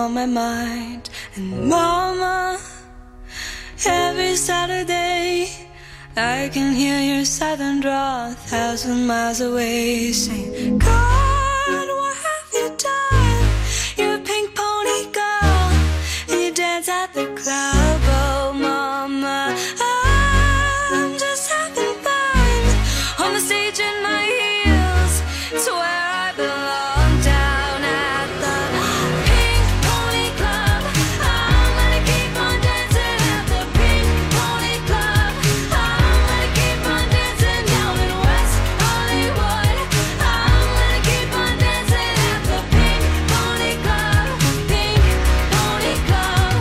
on my mind. And mama, every Saturday I can hear your southern drawl 1,000 miles away, saying, God, what have you done? You're a pink pony girl, and you dance at the club. Oh mama, I'm just having fun on the stage in my heels. It's where I belong, down at the Pink Pony Club. I'm gonna keep on dancing at the Pink Pony Club. I'm gonna keep on dancing down in West Hollywood. I'm gonna keep on dancing at the Pink Pony Club. Pink Pony Club.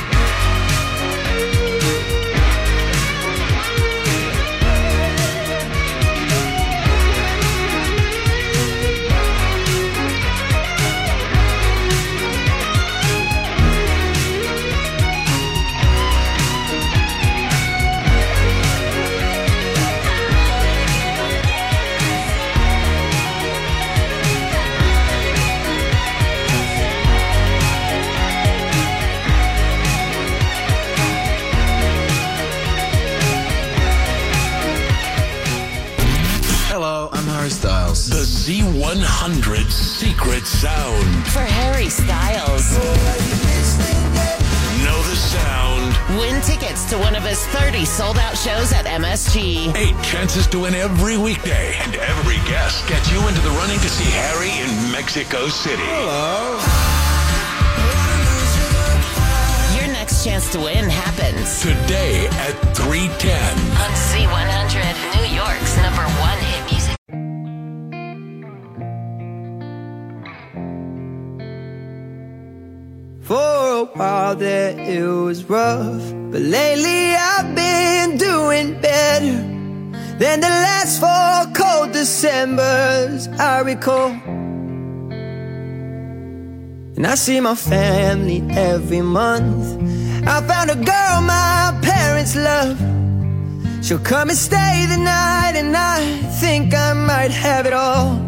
Hello, I'm Harry Styles. The Z100 Secret Sound. For Harry Styles. Know the sound. Win tickets to one of his 30 sold-out shows at MSG. 8 chances to win every weekday, and every guest gets you into the running to see Harry in Mexico City. Hello. Your next chance to win happens Today at 3:10. on Z100, New York's #1 hit music. For a while there it was rough, but lately I've been doing better than the last 4 cold Decembers I recall. And I see my family every month. I found a girl my parents love. She'll come and stay the night, and I think I might have it all.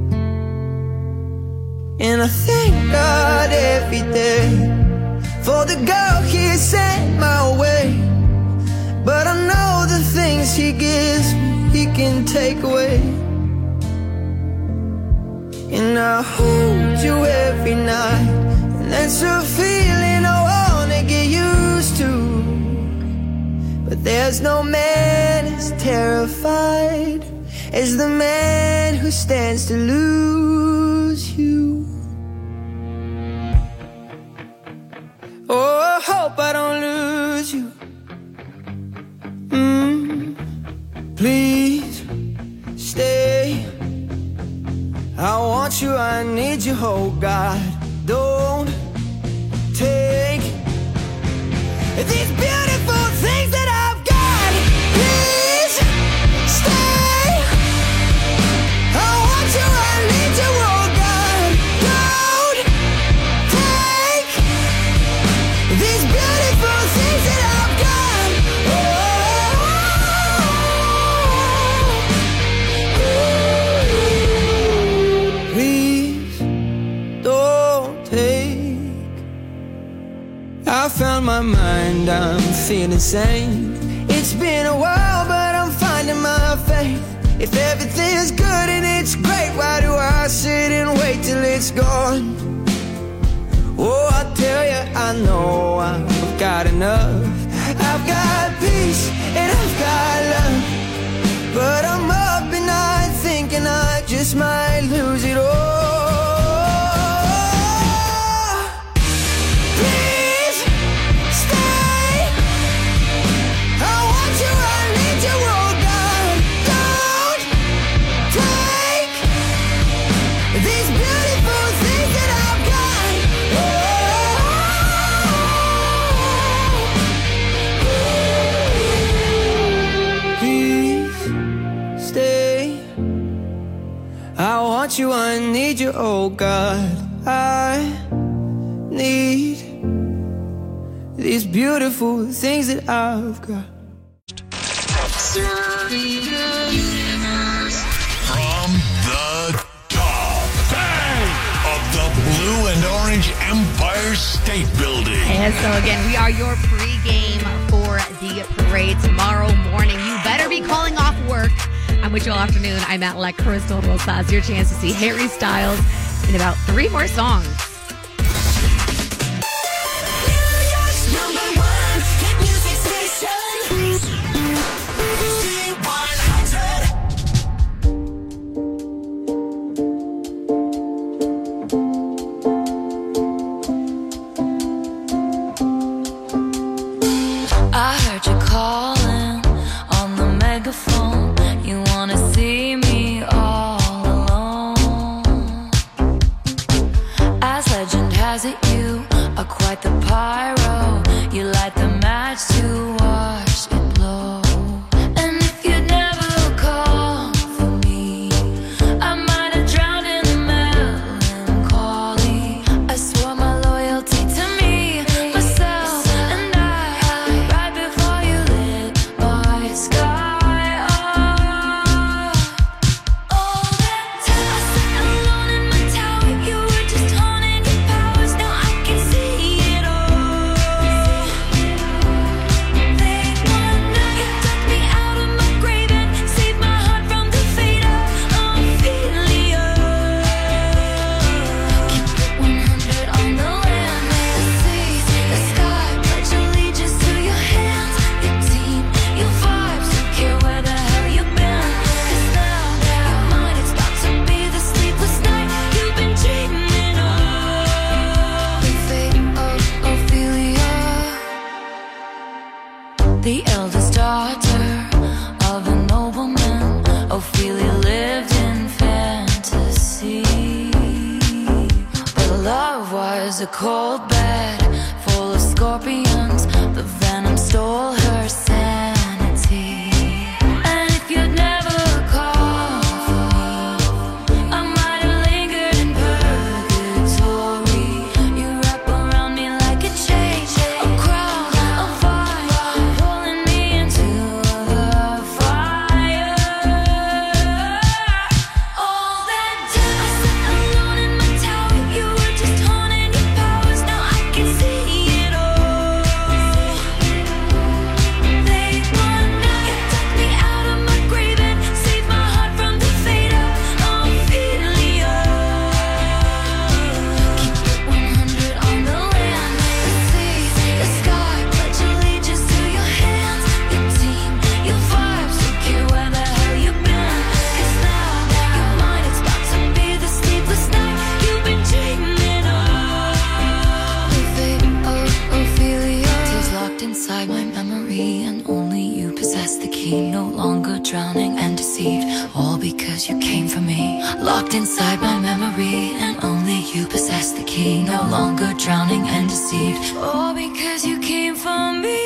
And I thank God every day for the girl He sent my way. But I know the things He gives me, He can take away. And I hold you every night, and that's a feeling I wanna get used to. But there's no man as terrified as the man who stands to lose you. Oh, I hope I don't lose you. Please stay. I want you, I need you, oh God. Don't take these beautiful things that I've got. Please stay. I want you, I need you, oh God. Don't take these beautiful things that I've got. Please don't take. I found my mind, I'm feeling sane. It's been a while, but I'm finding my faith. If everything's good and it's great, why do I sit and wait till it's gone? Oh, I tell you, I know I've got enough. I've got peace and I've got love. But I'm up at night thinking I just might lose it all. Please stay. I want you, I need you, oh God. Don't take these beautiful things that I've got. Please stay. I want you, I need you, oh God. I need these beautiful things that I've got. From the top of the Blue blue and orange Empire State Building. And so again, we are your pregame for the parade tomorrow morning. You better be calling off work. I'm with you all afternoon. I'm at La Crystal Rosas. Your chance to see Harry Styles in about 3 more songs. I heard you calling on the megaphone. You wanna see me all alone. As legend has it, you are quite the pyro. You light the match to watch it blow. And if you'd never call for me, I might have drowned in the melancholy. I swore my loyalty to me, myself, and I. Right before you lit my sky up. All that time I sat alone in my tower, you were just honing your powers. Now I can see it all. Late one night, you took me out of my grave and saved my heart from the fate of Ophelia. Keep it 100 on the land, the sea, the sky. Pledge allegiance to your hands, your team, your vibes. Don't care where the hell you've been. 'Cause now your mind is about to be the sleepless night you've been dreaming of. The fate of Ophelia, the eldest daughter of a nobleman. Ophelia lived in fantasy, but love was a cold bed full of scorpions. The venom stole her sanity. And if you'd never called for me, I might have lingered in purgatory. You wrap around me like a chain, a crown, a fire, pulling me into the fire. All that time I sat alone in my tower, you were just honing your powers. Now I can see it all. Late one night, you took me out of my grave and saved my heart from the fate of Ophelia. Keep it 100 on the land, the sea, the sky. Pledge allegiance to your hands, your team, your vibes. Don't care where the hell you've been. 'Cause now your mind is about to be the sleepless night you've been dreaming of. The fate of Ophelia. Tears locked inside my memory, and only you possess the key. No longer drowning and deceived, all because you came for me. Locked inside my memory, and only you possess the key. No longer drowning and deceived, all because you came for me.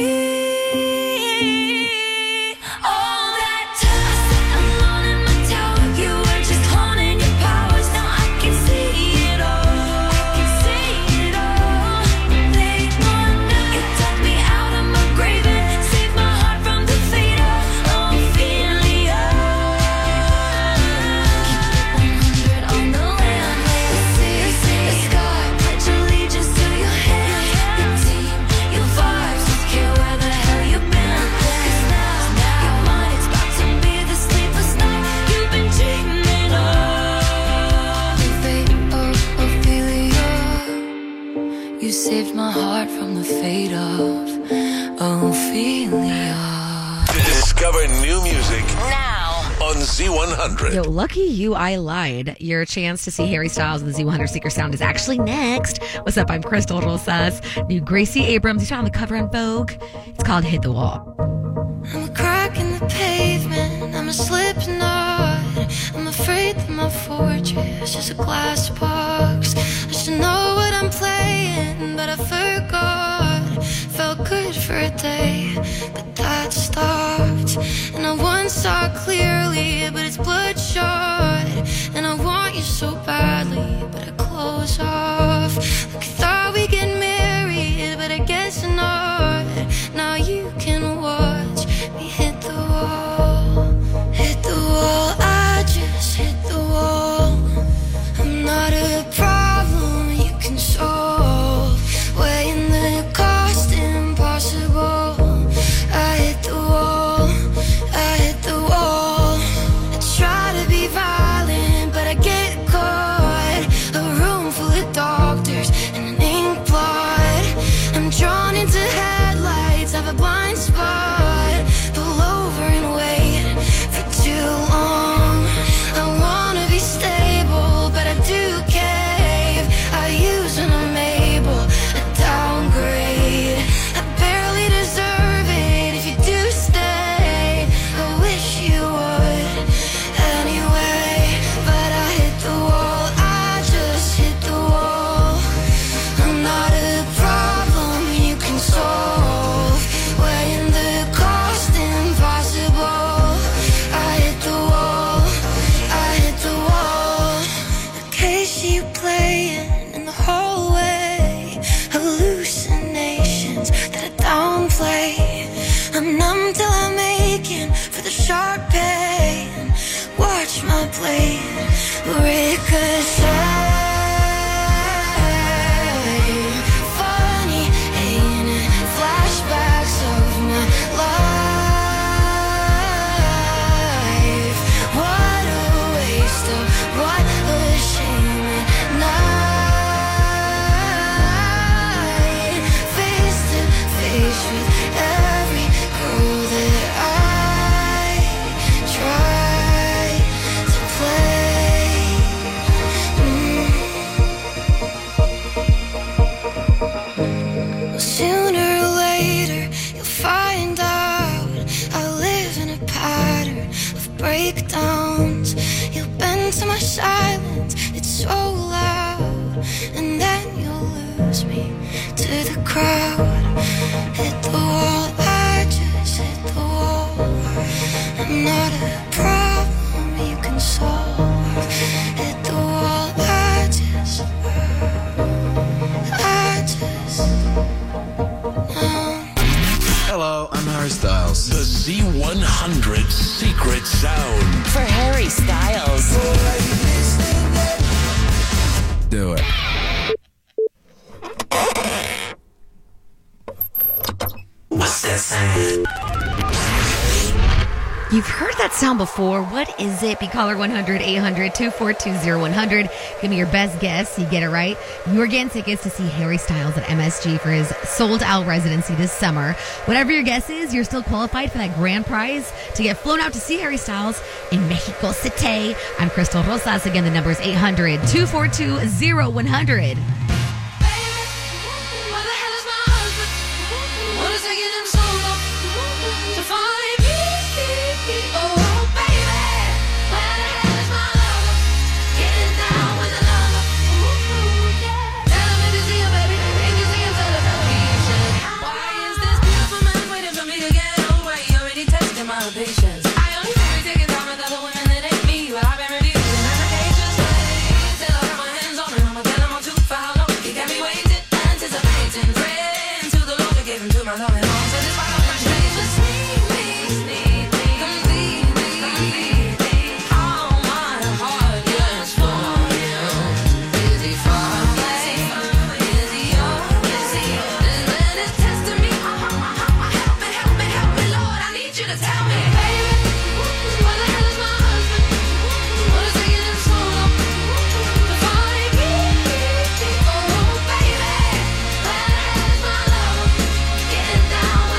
All that time I sat alone in my tower, you were just honing your powers. Now I can see it all. I can see it all. Late one night, you took me out of my grave and saved my heart from the fate of Ophelia. Keep it 100 on the land, the sea, the sky. Pledge allegiance to your hands, your team, your vibes. Don't care where the hell you've been. 'Cause now your mind is about to be the sleepless night you've been dreaming of. The fate of Ophelia. You saved my heart from the fate of Ophelia. Discover new music Now. on Z100. Yo, lucky you, I lied. Your chance to see Harry Styles and the Z100 Secret Sound is actually next. What's up? I'm Crystal Rosas. New Gracie Abrams. He's on the cover on Vogue. It's called Hit the Wall. I'm a crack in the pavement, I'm a slippery knot. I'm afraid that my fortress is a glass box. I should know what I'm playing, but I forgot. Felt good for a day, but that stopped. And I once saw clearly, but it's bloodshot. And I want you so badly, but I close off. Like I thought we'd get married, but I guess not. Now you can watch me hit the wall. Hit the wall, I just hit the wall. I'm not a problem, you gone into headlights, have a blind spot. Pull over and wait for too long. I wanna be stable, but I do cave. I use when I'm able, I downgrade. I barely deserve it if you do stay. I wish you would anyway, but I hit the wall, I just hit the wall. I'm not a problem you can solve, weighing the cost impossible. I hit the wall, I hit the wall. The case you playing in the hallway, hallucinations that I downplay. I'm numb till I'm aching for the sharp pain. Watch my blade ricochet. Funny, ain't it? Flashbacks of my life. What a waste of, what a shame at night. Face to face with every girl that I try to play. Sooner or later, you'll find out I live in a pattern of breakdowns. You'll bend to my silence, it's so loud, and then you'll lose me to the crowd. Hit the wall, I just hit the wall. I'm not a problem you can solve. Hit the wall, I just Hello, I'm Harry Styles. The Z100 secret sound. For Harry Styles. Do it. What's that sound? You've heard that sound before. What is it? Be caller 1-800-242-0100. Give me your best guess. You get it right, you're getting tickets to see Harry Styles at MSG for his sold-out residency this summer. Whatever your guess is, you're still qualified for that grand prize to get flown out to see Harry Styles in Mexico City. I'm Crystal Rosas. Again, the number is 800-242-0100. Patience. I only really take it down with other women that ain't me, but I've been reviewing and I can't just wait till I got my hands on him. I'ma tell him I'm too far long. He got me waiting, anticipating, praying to the Lord to give him to my loving arms. So this part of my dreams was sneak me, completely. All my heart yearns for you. Is he far away? Is he yours? Is he just let it test me? Help me, Lord, I need you to tell me. Down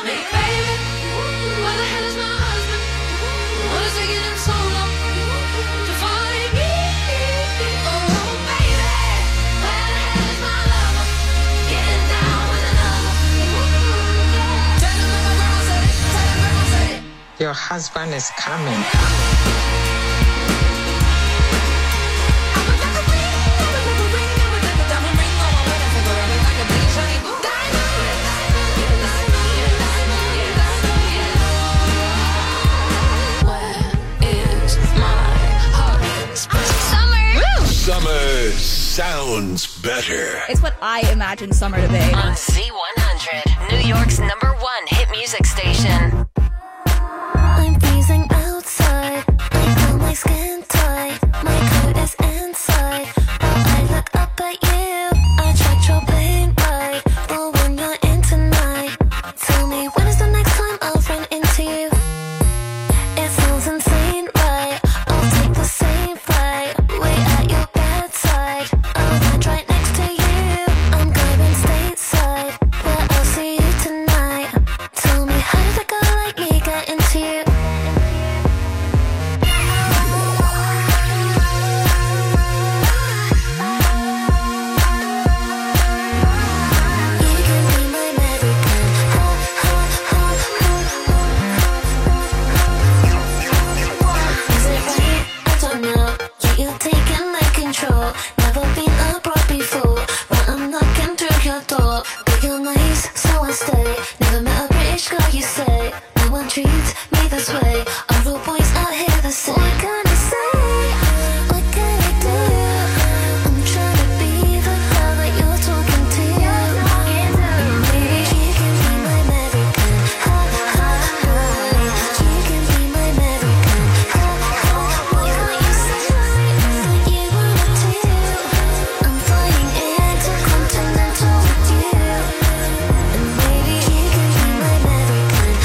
tell me, baby, where the hell is my husband? What is taking him so long to find me? Oh, baby, where the hell is my lover? Getting down with another. Tell him my grandma said it. Tell him grandma said it. Your husband is coming. Summer sounds better. It's what I imagine summer to be. On Z100, New York's #1 hit music station. I'm freezing outside. I feel my skin tight. My coat is inside. While I look up at you, I checked your plane ride. But when you're in tonight, tell me when is the next time I'll run into you? It sounds insane, right? I'll take the same flight. Wait at your bedside. I'll land right next to you. I'm going stateside. Where I'll see you tonight. Tell me how did a girl like me get into you? You can be my American. Is it right? I don't know. Yeah, you're taking my control. Never been abroad before, but I'm knocking through your door. But you're nice, so I stay. Never met a British girl, you say. No one treats me this way. Are all boys out here the same? What can I say? What can I do? I'm trying to be the girl that you're talking to. Maybe you can be my American. You can be my American. Why can't you say that you wanted to? I'm flying intercontinental with you. And maybe you can be my American. You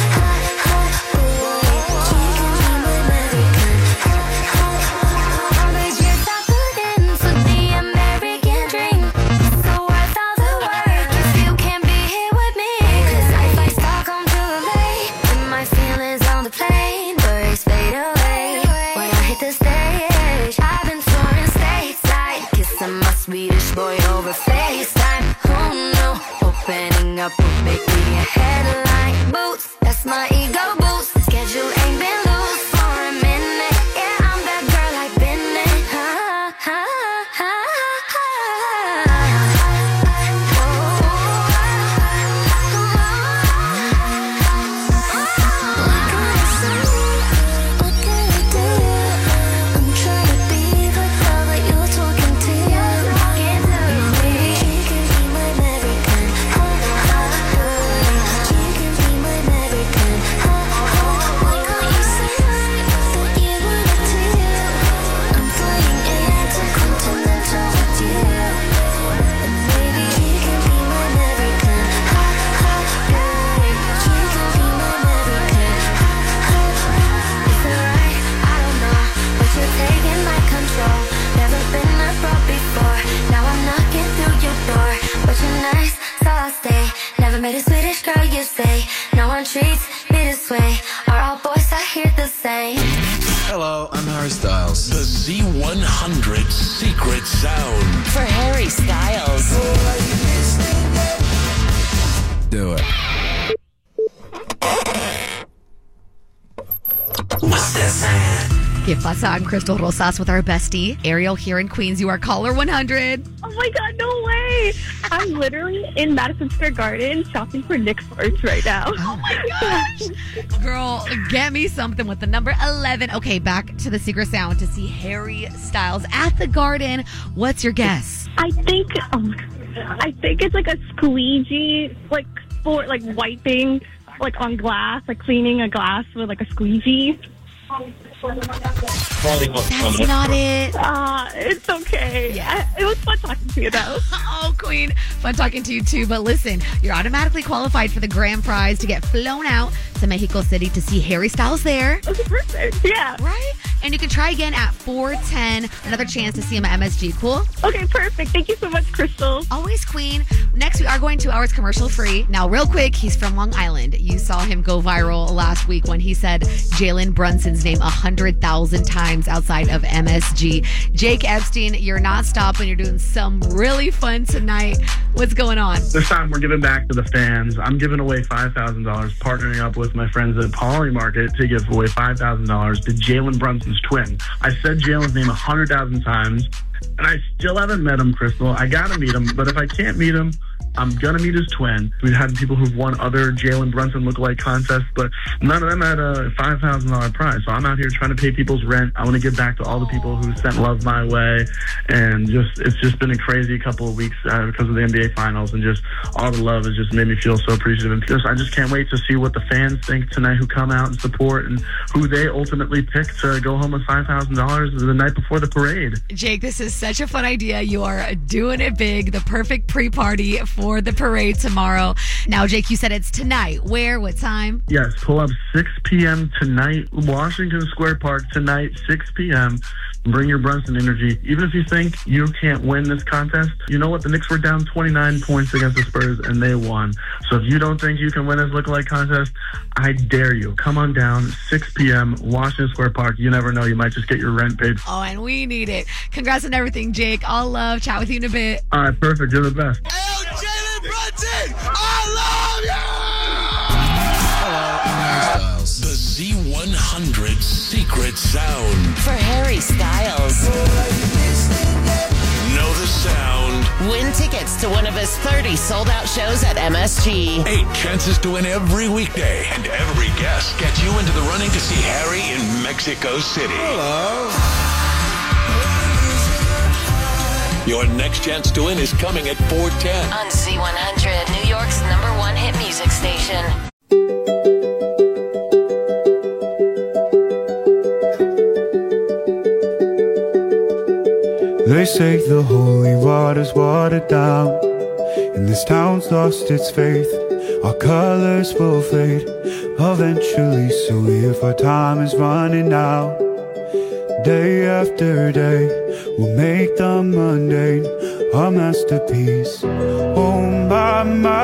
can be my American. All the years I put in for the American dream, so worth all the work if you can't be here with me. 'Cause I fly Stockholm to LA, and my feelings on the plane, worries fade away when I hit the stage. I've been touring stateside, kissing my Swedish boy over FaceTime. Oh no, opening up would make me a headline. Boots, that's my ego boost. Schedule ain't been loose for a minute. Yeah, I'm that girl I've been in. What can I do? I'm trying to be the girl that you're talking to. Maybe you can be my American. You can be my American. Why can't you say that you wanted to? I'm flying intercontinental with you. And maybe you can be my American. You can be my American. Is it right? I don't know, but you're taking my control. Never been abroad before. Now I'm knocking through your door. But you're nice, so I'll stay. Never met a Swedish girl, you say. No one treats me this way. Are all boys out here the same? Hello, I'm Harry Styles. The Z100 secret sound. For Harry Styles. Do it. ¿Qué pasa? I'm Crystal Rosas with our bestie, Ariel here in Queens. You are caller 100. Oh my God, no way. I'm literally in Madison Square Garden shopping for Nick's merch right now. Oh my gosh. Girl, get me something with the number 11. Okay, back to the secret sound to see Harry Styles at the Garden. What's your guess? I think it's like a squeegee, like for like wiping like on glass, like cleaning a glass with like a squeegee. That's not it. It's okay. Yeah. It was fun talking to you, though. Oh, Queen. Fun talking to you, too. But listen, you're automatically qualified for the grand prize to get flown out to Mexico City to see Harry Styles there. Okay, perfect. Yeah. Right? And you can try again at 4:10. Another chance to see him at MSG. Cool? Okay, perfect. Thank you so much, Crystal. Always queen. Next, we are going 2 hours commercial free. Now, real quick, he's from Long Island. You saw him go viral last week when he said Jalen Brunson's name 100,000 times outside of MSG. Jake Epstein, you're not stopping. You're doing some really fun tonight. What's going on? This time we're giving back to the fans. I'm giving away $5,000, partnering up with my friends at Poly Market to give away $5,000 to Jalen Brunson's twin. I said Jalen's name 100,000 times, and I still haven't met him, Crystal. I gotta meet him, but if I can't meet him, I'm gonna meet his twin. We've had people who've won other Jalen Brunson lookalike contests, but none of them had a $5,000 prize. So I'm out here trying to pay people's rent. I want to give back to all the people who sent love my way, and it's just been a crazy couple of weeks because of the NBA Finals, and just all the love has just made me feel so appreciative. And I just can't wait to see what the fans think tonight, who come out and support, and who they ultimately pick to go home with $5,000 the night before the parade. Jake, this is such a fun idea. You are doing it big. The perfect pre-party for the parade tomorrow. Now, Jake, you said it's tonight. Where? What time? Yes, pull up 6 p.m. tonight, Washington Square Park tonight, 6 p.m. Bring your Brunson energy. Even if you think you can't win this contest, you know what? The Knicks were down 29 points against the Spurs, and they won. So if you don't think you can win this lookalike contest, I dare you. Come on down, 6 p.m., Washington Square Park. You never know. You might just get your rent paid. Oh, and we need it. Congrats on everything, Jake. All love. Chat with you in a bit. All right, perfect. You're the best. Brunson, I love you! Hello, I'm Harry Styles. The Z100 secret sound. For Harry Styles. Know the sound. Win tickets to one of his 30 sold-out shows at MSG. 8 chances to win every weekday, and every guest gets you into the running to see Harry in Mexico City. Hello. Your next chance to win is coming at 4:10. On Z100, New York's #1 hit music station. They say the holy water's watered down, and this town's lost its faith. Our colors will fade eventually, so if our time is running out, day after day, we'll make the mundane our masterpiece. Oh my,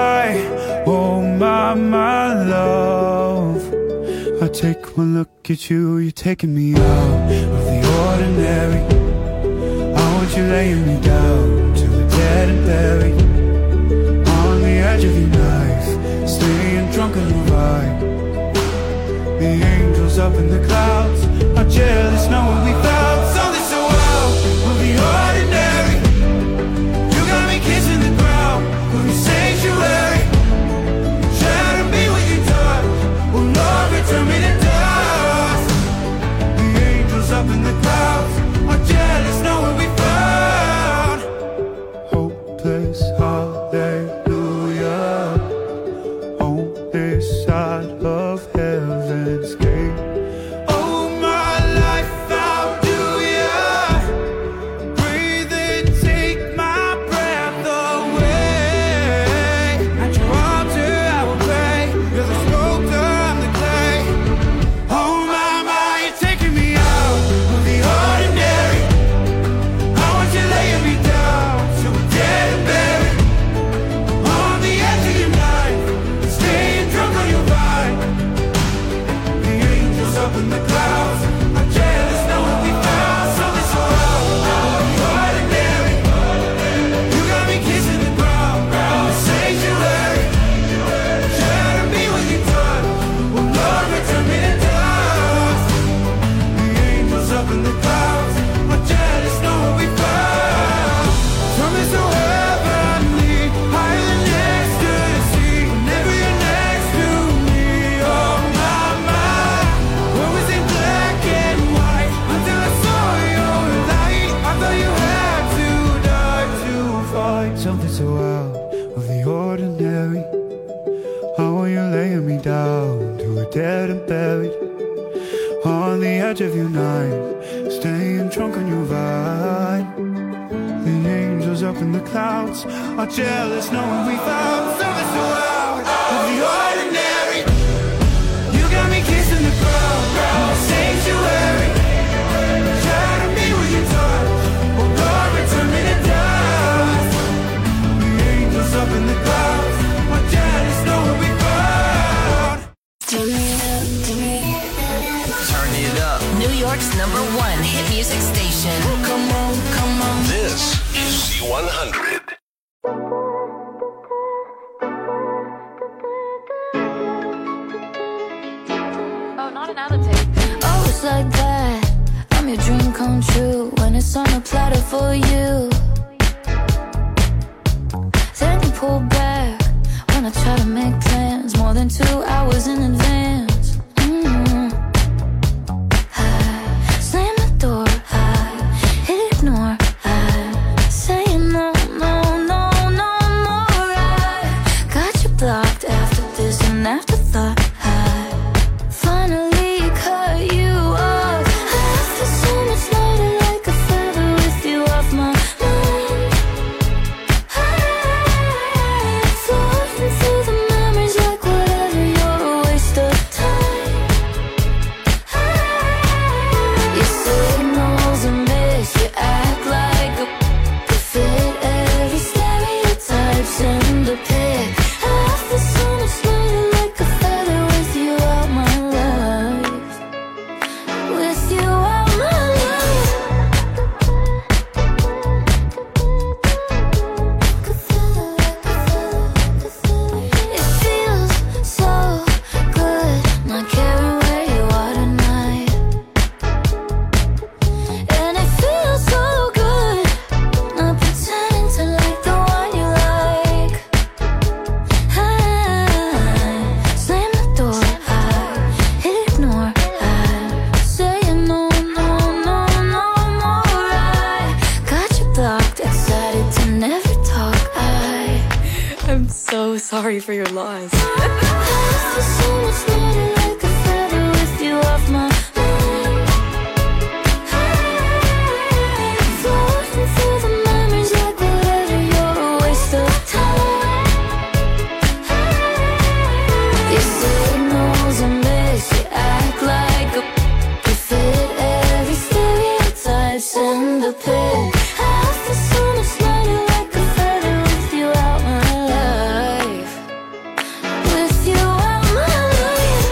love. I take one look at you, you're taking me out of the ordinary. I want you laying me down till we're dead and buried. On the edge of your knife, staying drunk on your ride. The angels up in the clouds are jealous knowing we found something so wild of the ordinary. You got me kissing the ground of your sanctuary. Shadow me with your touch, oh Lord, return me to dust. The angels up in the clouds are jealous knowing we found hopeless hallelujah on this side of heaven's gate. Oh my life, how do ya breathe and take my breath away? At your altar I will pray. You're the sculptor, I'm the clay. Oh my, you're taking me out of the ordinary. I want you laying me down so we're dead and buried. On the edge of your knife, staying drunk on your vine. The angels up in the clouds are jealous knowing we found something so out of the ordinary. You got me kissing the ground in the sanctuary. Shadow me with your touch, oh Lord, return me to dust. The angels up in the clouds are jealous knowing we found something so heavenly, higher than ecstasy. Whenever you're next to me, oh my, what was in black and white until I saw your light? I thought you had to die to find something so out of the ordinary. How are you laying me down till we're dead and buried? On the edge of your night, staying drunk on your vine. The angels up in the clouds are jealous knowing we found something so out of the ordinary. You got me kissing the ground in the sanctuary. Turn it up. New York's #1 hit music station. Come on, come on. This is Z100. Oh, not another tape. Oh, it's like that. I'm your dream come true when it's on a platter for you. Then you pull back when I try to make plans more than 2 hours in advance. I slam the door, I ignore, I say no, no, no, no more. I got you blocked after this and afterthought. I finally cut you off. I feel so much lighter like a feather with you off my mind. Floating through the memories like whatever, you're a waste of time. You signals and miss, you act like a could fit every stereotype, send a pic. I feel so much lighter like a feather with you out my life. With you out my life. It feels so good not caring where you are tonight. And it feels so good not pretending to like the one you like. I slam the door, I ignore, I say no, no, no, no more. I got you blocked, excited to never talk. I'm so sorry for your loss. I feel so much lighter like a feather with you off my mind. Floating through the memories like whatever, you're a waste of time. Your signals are missed, you act like a could fit every stereotype, send a pic. I feel so much lighter like a feather with you out my life. With you out my life.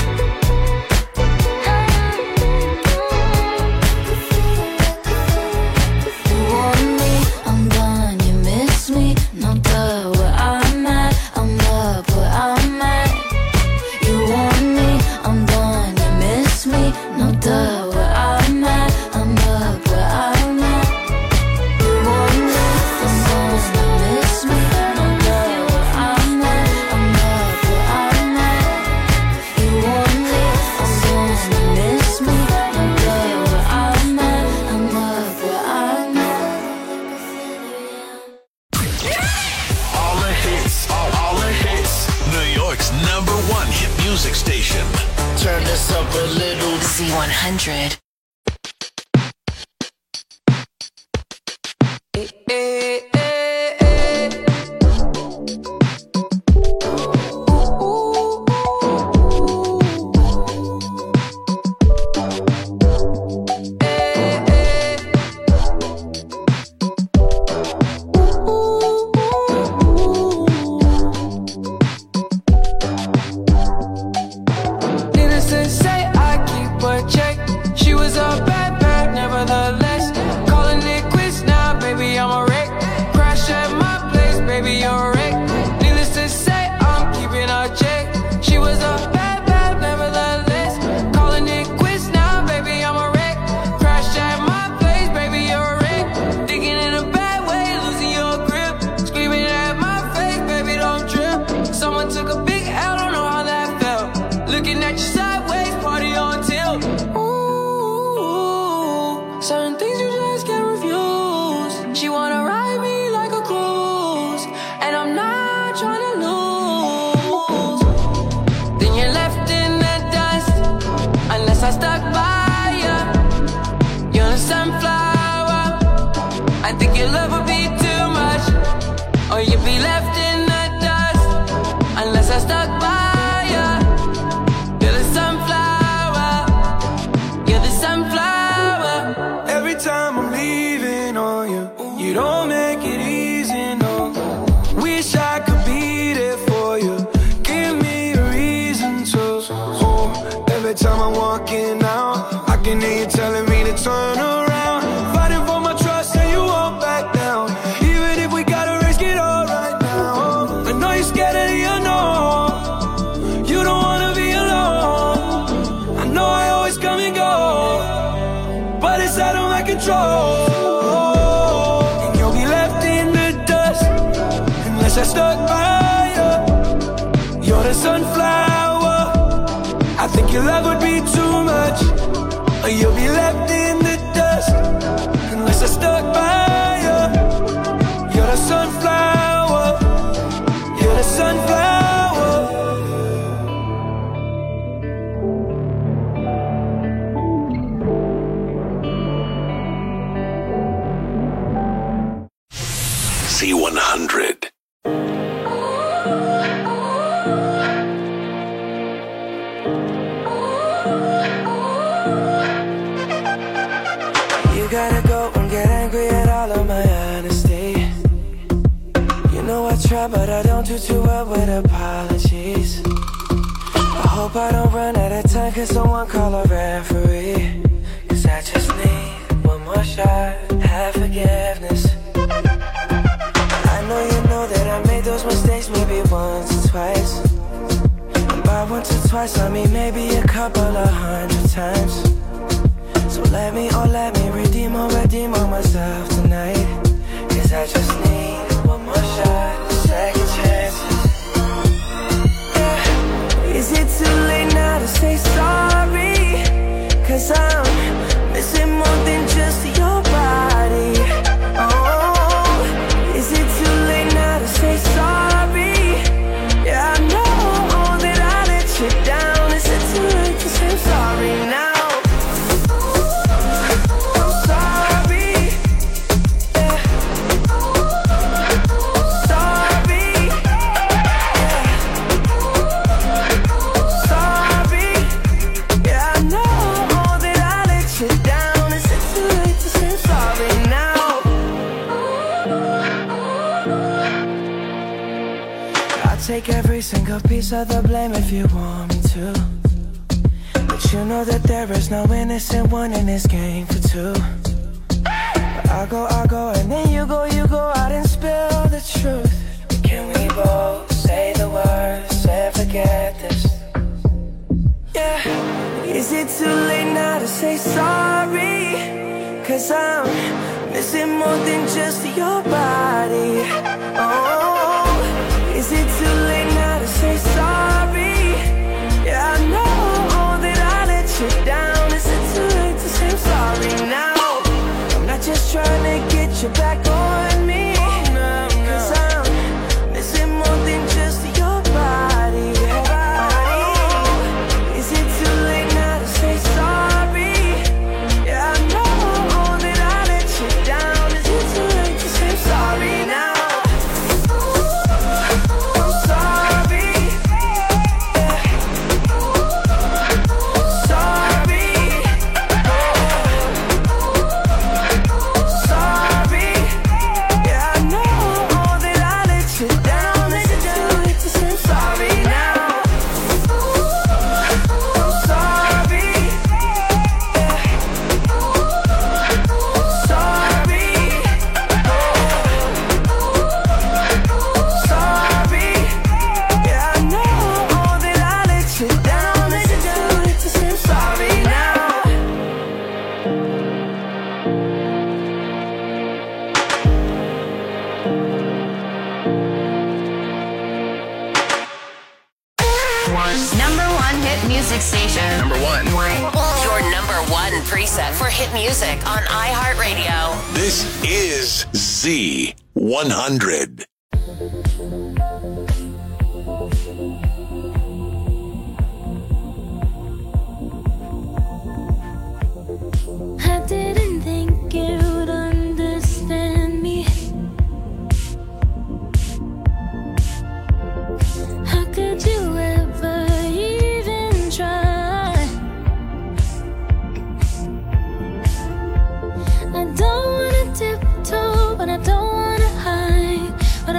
You want me, I'm done, you miss me, no duh, where I'm at, I'm up where I'm at. You want me, I'm done, you miss me, no duh, where I'm at, I'm up where I'm at. You want me, I'm done, you miss me, no duh, where I'm at, I'm up where I'm at. You want me, I'm done, you miss me, no duh, where I'm at, I'm up where I'm at. All the hits, all the hits. New York's #1 hit music station. Turn this up a little. Z100. Needless to say, I keep a check. She was a bad, bad, nevertheless. Calling it quits now, baby, I'm a wreck. Crash at my place, baby, you're a wreck. Needless to say, I'm keeping a check. She was a bad, bad, nevertheless. Calling it quits now, baby, I'm a wreck. Crash at my place, baby, you're a wreck. Thinking in a bad way, losing your grip. Screaming at my face, baby, don't trip. Someone took a big L, don't know how that felt. Looking at you sideways, party on tilt. Ooh, certain things you just can't refuse. She wanna ride me like a cruise, and I'm not trying to lose. Then you're left in the dust, unless I stuck by ya. You're a sunflower. I think your love would be too much, or you'd be left in the dust, unless I stuck by ya. You're the sun. every time I'm walking out. I can hear you telling me to turn around. Fighting for my trust and you won't back down. Even if we gotta risk it all right now. I know you're scared of the unknown. You don't wanna be alone. I know I always come and go, but it's out of my control. And you'll be left in the dust unless I stuck by you. You're the sunflower. I think your love would be too much, or you'll be left in the dust unless I stuck by you. You're the sunflower. You're the sunflower. Z100. You gotta go and get angry at all of my honesty. You know I try, but I don't do too well with apologies. I hope I don't run out of time, cause someone call a referee. Cause I just need one more shot, have forgiveness. I know you know that I made those mistakes maybe once or twice. And by once or twice I mean maybe a couple of 100 times. So let me redeem on myself tonight. Cause I just need one more shot, second chances. Yeah. Is it too late now to say sorry? Cause I'm missing more than just your body. Oh, is it too late now to say sorry? Yeah, I know that I let you down. Is it too late to say sorry now? Take every single piece of the blame if you want me to. But you know that there is no innocent one in this game for two. But I go, and then you go out and spill the truth. Can we both say the words and forget this? Yeah. Is it too late now to say sorry? Cause I'm missing more than just your body. Oh, is it too late now to say sorry? Yeah, I know that I let you down. Is it too late to say I'm sorry now? I'm not just trying to get you back on me. Cause I'm missing more than just your body. Oh, is it too late now to say sorry? Yeah, I know that I let you down. Is it too late to say I'm sorry now? Preset for hit music on iHeartRadio. This is Z100. I didn't think you'd understand me. How could you ever even try? I don't wanna tiptoe, but I don't wanna hide. But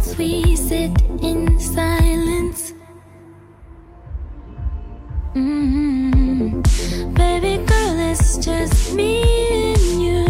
as we sit in silence. Baby girl, it's just me and you.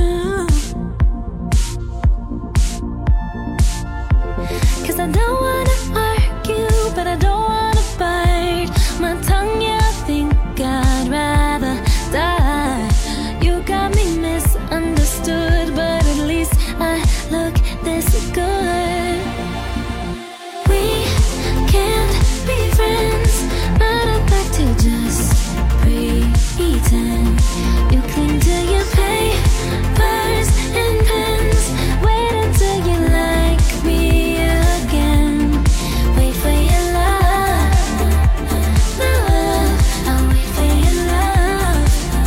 'Cause I don't wanna argue, but I don't wanna bite my tongue. Yeah, I think I'd rather die. You got me misunderstood, but at least I look this good. We can't be friends, but I'd like to just pretend. You cling to your papers and pens. Wait until you like me again. Wait for your love. Love. I'll wait for your love.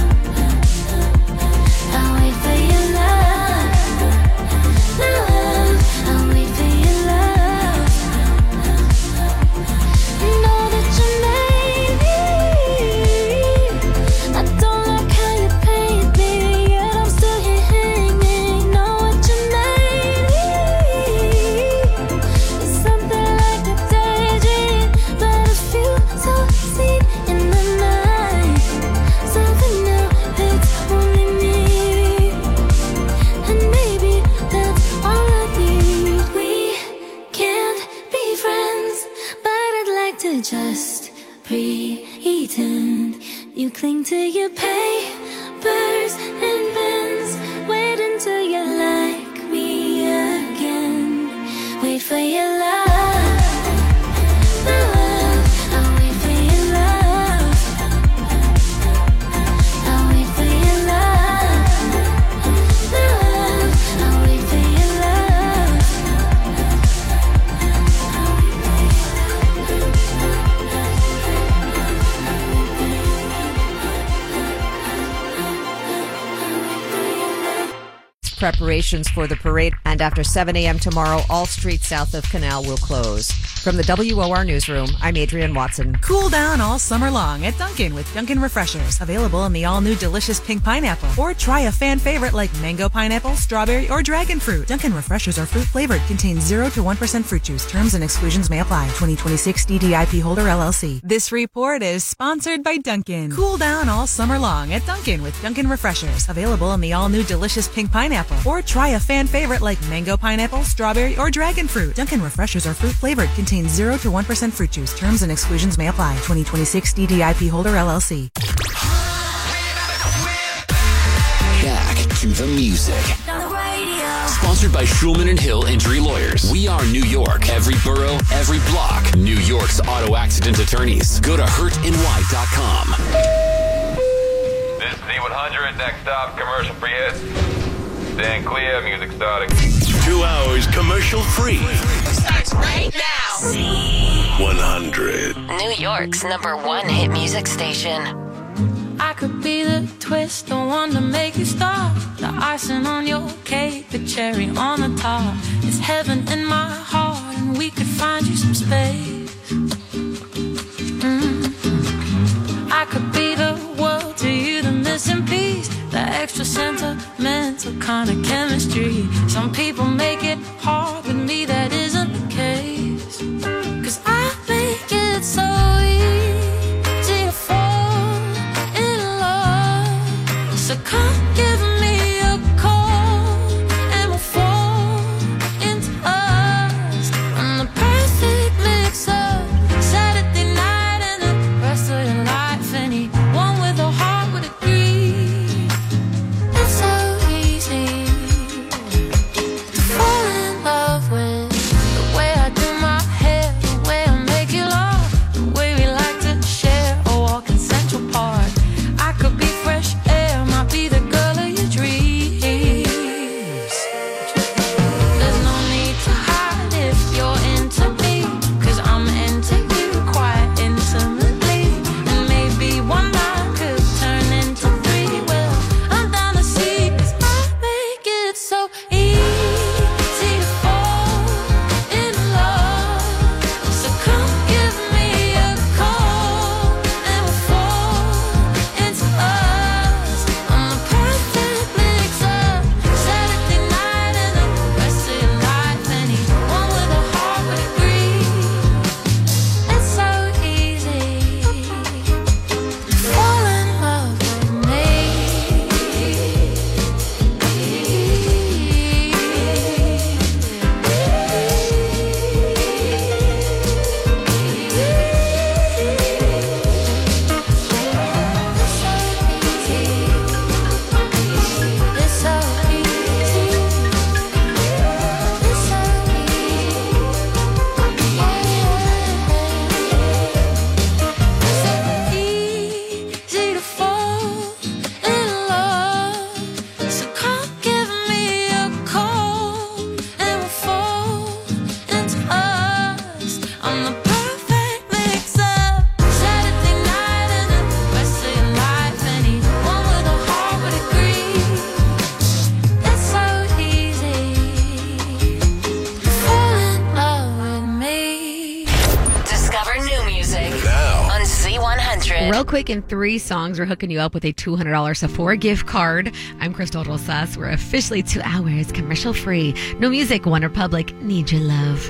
I'll wait for your love. Love. I'll wait for your love. Know that you made me. I don't like how you paint me, yet I'm still here hanging. Know what you made me. It's something like a daydream, but a few so seen in the night. Something new, it's only me, and maybe that's all I need. We can't be friends, but I'd like to just pretend. You cling to your papers and pens. Wait until you like me again. Wait for your love. Love. I'll wait for your love. I'll wait for your love. Love. I'll wait for your love. Preparations for the parade, and after 7 a.m. tomorrow, all streets south of Canal will close. From the WOR Newsroom, I'm Adrienne Watson. Cool down all summer long at Dunkin' with Dunkin' Refreshers. Available in the all-new delicious pink pineapple. Or try a fan favorite like mango pineapple, strawberry, or dragon fruit. Dunkin' Refreshers are fruit-flavored. Contain 0 to 1% fruit juice. Terms and exclusions may apply. 2026 DDIP holder LLC. This report is sponsored by Dunkin'. Cool down all summer long at Dunkin' with Dunkin' Refreshers. Available in the all-new delicious pink pineapple. Or try a fan favorite like mango pineapple, strawberry, or dragon fruit. Dunkin' Refreshers are fruit-flavored. Contain 0 to 1% fruit juice. Terms and exclusions may apply. 2026 DDIP holder LLC. Back to the music. Sponsored by Schulman and Hill Injury Lawyers. We are New York. Every borough, every block. New York's auto accident attorneys. Go to hurtny.com. This is Z100. Next stop, commercial free hits. Stand clear, music starting. 2 hours commercial free. Starts right now. Z100. New York's #1 hit music station. I could be the twist, the one to make you stop. The icing on your cake, the cherry on the top. It's heaven in my heart, and we could find you some space. I could be the world to you, the missing piece, the extra sentimental kind of chemistry. Some people make it hard, with me that isn't the case. 'Cause I make it so easy to fall in love. So come give me a call, and we'll fall into us. I'm the perfect mix of Saturday night and the rest of your life. Anyone with a heart would agree. It's so easy to fall Real quick, in 3 songs, we're hooking you up with a $200 Sephora gift card. I'm Crystal Rosas. We're officially 2 hours commercial free. No music, One Republic, Need Your Love.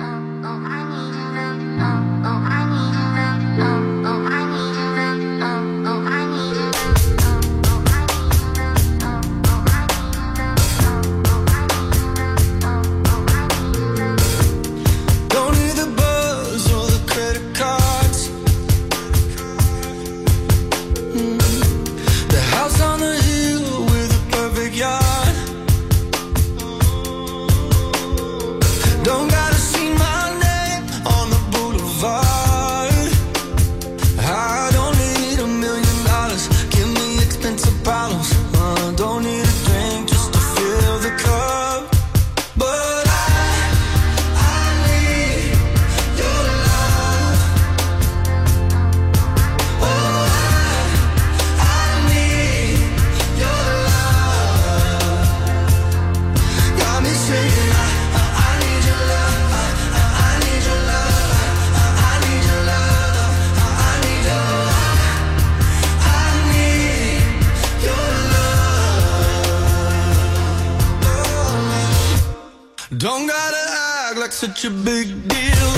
Don't gotta act like such a big deal.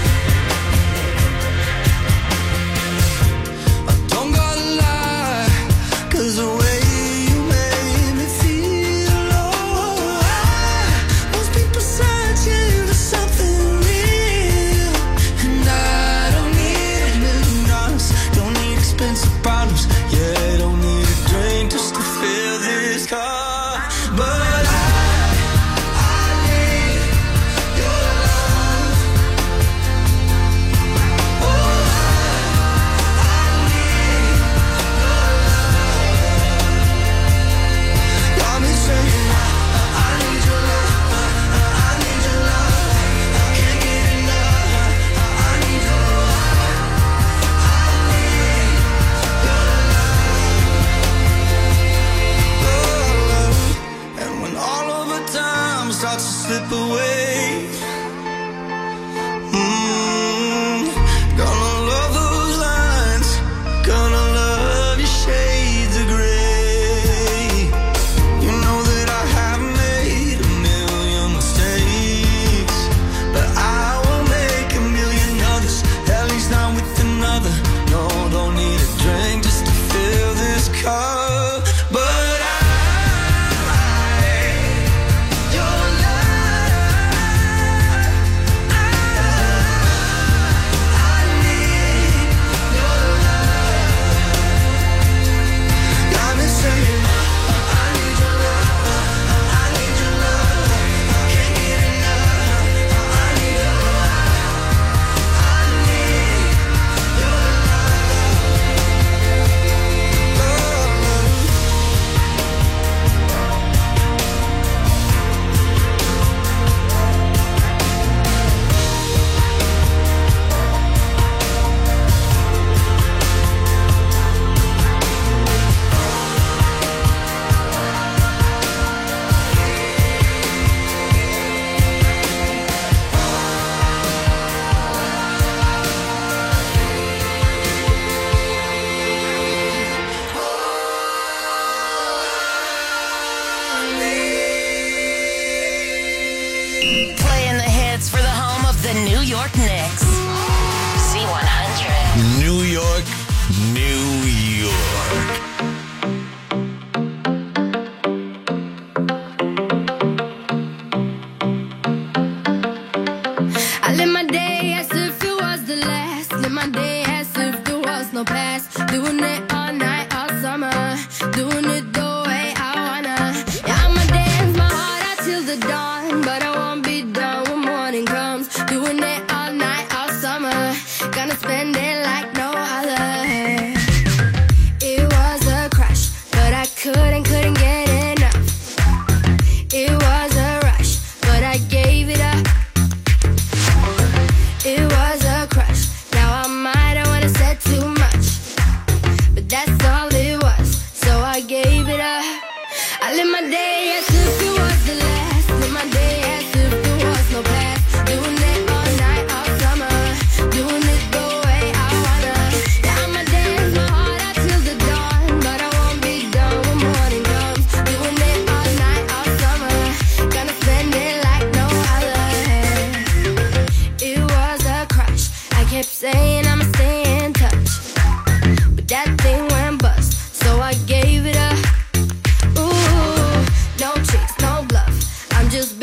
I don't gotta lie, 'cause the way you made me feel, oh, most people searching for something real. And I don't need $1 million, don't need expensive problems, yeah, don't need a drink just to fill this cup. But starts to slip away. Gonna love those lines, gonna love your shades of gray. You know that I have made a million mistakes, but I won't make a million others, at least not with another. No, don't need a drink just to fill this cup. But playing the hits for the home of the New York Knicks. Z100. New York, New York. I live my day as if it was the last. Live my day as if there was no past. Doing it all night, all summer. Doing it the way I wanna. Yeah, I'ma dance my heart out till the dawn, but I won't be done when morning comes. Doing it all night, all summer. Gonna spend it like no other. It was a crush, but I couldn't get enough. It was a rush, but I gave it up. It was a crush. Now I might have wanna said too much, but that's all it was. So I gave it up. I live my day as if it was the last. Live my day as if there was no past. Doing it all night, all summer. Doing it the way I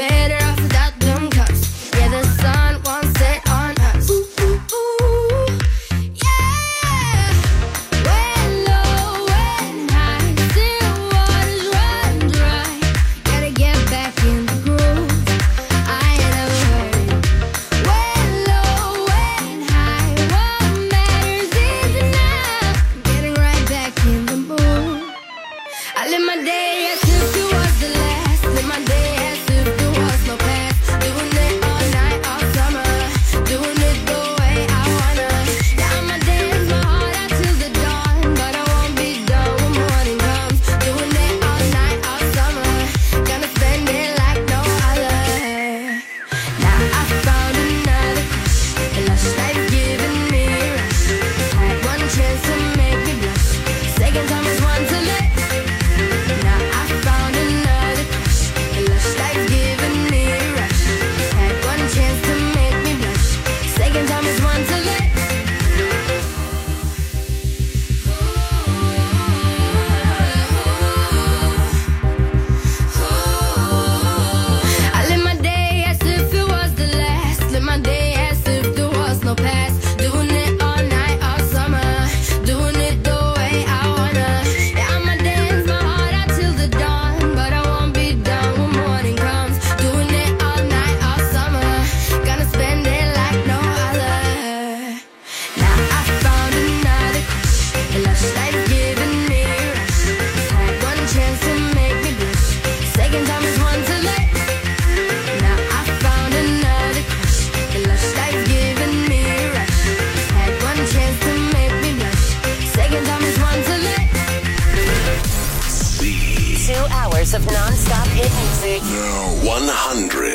better off without them cups. Yeah, the sun won't set on us. Ooh, ooh, ooh. Yeah. When low, when high, still waters run dry. Gotta get back in the groove. I ain't never heard it. When low, when high, what matters is enough. Getting right back in the mood. I live my day as if it was the last. Live my day as if there was no past. Doing it all night, all summer. Doing it the way I wanna. Yeah, I'ma dance my heart out till the dawn. But I won't be done when morning comes. Doing it all night, all summer. Gonna spend it like no other. Now I found another crush. A lush life giving me a rush. Had one chance to make me blush. Second time is one to let. Now I found another crush. A lush life giving me a rush. Had one chance to make me blush. Second time is one to let. I live my day as if it was the last. Live my day as if there was no past. Doing it all night, all summer. Doing it the way I wanna. Yeah, I'ma dance my heart out till the dawn. But I won't be done when morning comes. Doing it all night, all summer. Gonna spend it like no other. Now I found another crush. A lush life giving me a rush. Had one chance to make me blush. Second time is one to let. Now I found another crush. A lush life giving me a rush. Had one chance to make me blush. Second time is one to let. 2 hours of non-stop hit music. 100.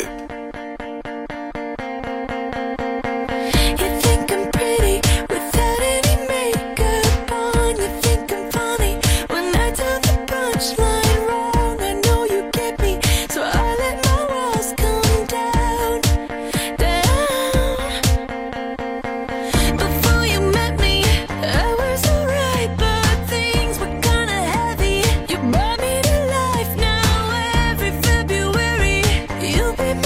You think I'm pretty without any makeup on. You think I'm funny when I tell the punchline wrong. I know you get me, so I let my walls come down, down. Before you met me, I was alright, but things were kinda heavy. You brought me to life now every February. You be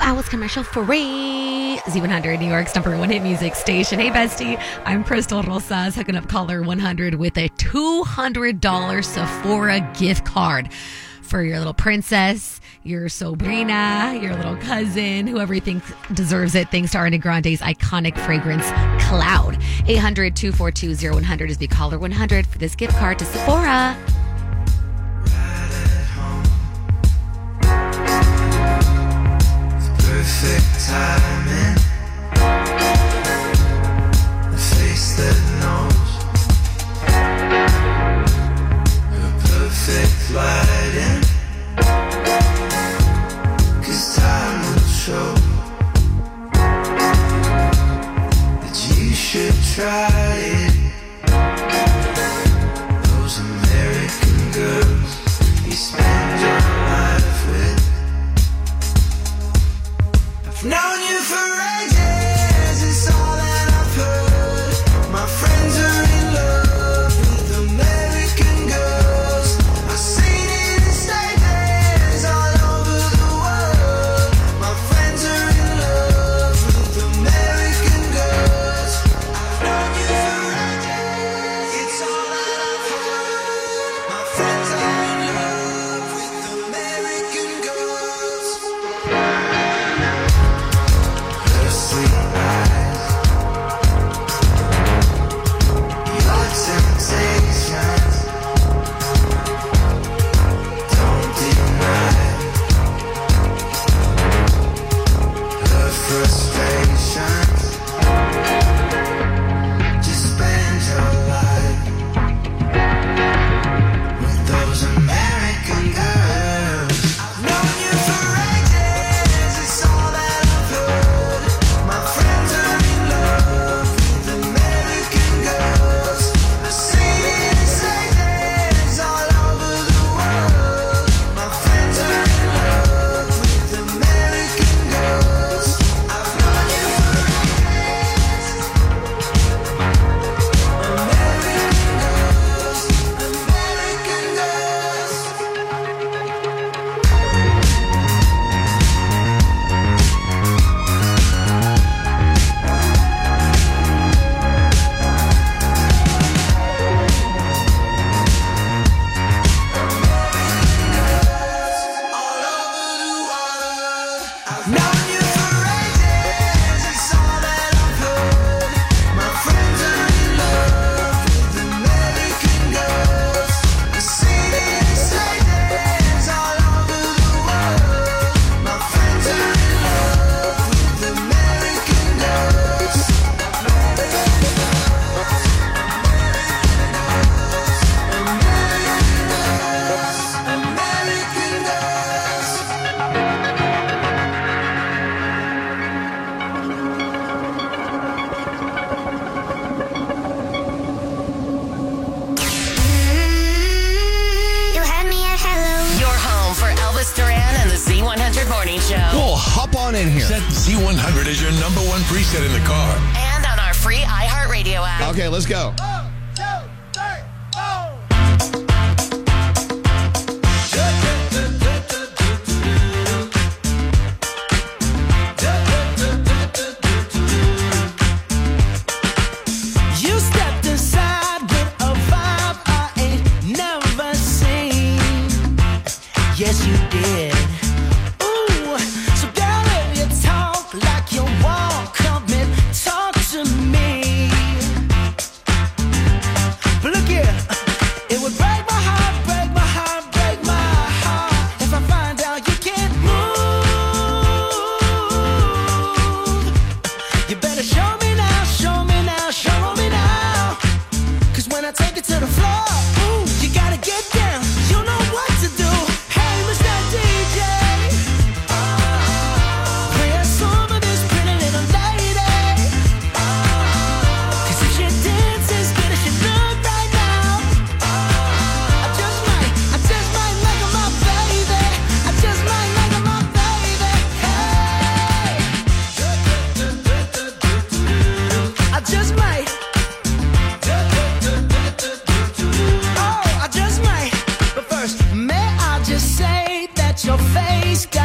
hours commercial free. Z100, New York's number one hit music station. Hey, bestie. I'm Crystal Rosas, hooking up caller 100 with a $200 Sephora gift card for your little princess, your sobrina, your little cousin, whoever you think deserves it, thanks to Ariana Grande's iconic fragrance, Cloud. 800-242-0100 is the caller 100 for this gift card to Sephora. Perfect timing. A face that knows. A perfect lighting. 'Cause time will show that you should try it. Those American girls you spend your life with. Known you for ages, it's all that I've heard. My friends are in love with American girls. I've seen it in stages all over the world. My friends are in love with American girls. I've known you for ages, it's all that I've heard. My friends are in love with American girls. Sweet eyes, your temptations, don't deny her frustrations. Just spend your life with those American girls. I've known you for ages, it's all that I've heard. My friends are in love with American girls. I've seen it in stages all over the world. My friends are in love with American girls. I've known you for ages. American girls, American girls. I've known you for ages, it's all that I've heard. My friends are in love with American girls. I've seen it in stages all over the world. My friends are in love with American girls. American girls, American girls. You had me at hello. Your home for Elvis Duran and the Z100 Morning Show. Well, hop on in here. Set Z100 as your number one preset in the car. And on our free iHeartRadio app. Okay, let's go. You stepped inside with a vibe I ain't never seen. Yes, you did. Ooh, so girl, if you talk like you walk, come and talk to me. But look here, it would break my heart, break my heart, break my heart if I find out you can't move. You better show me now, show me now, show me now. 'Cause when I take it to the floor, ooh, you gotta get down. You know what to do. Hey, Mr. DJ, play a song of this pretty little lady. 'Cause if she dances as good as she look right now, I just might make her my baby. I just might make her my baby. Hey, I just might. Oh, I just might. But first, may I just say that your face got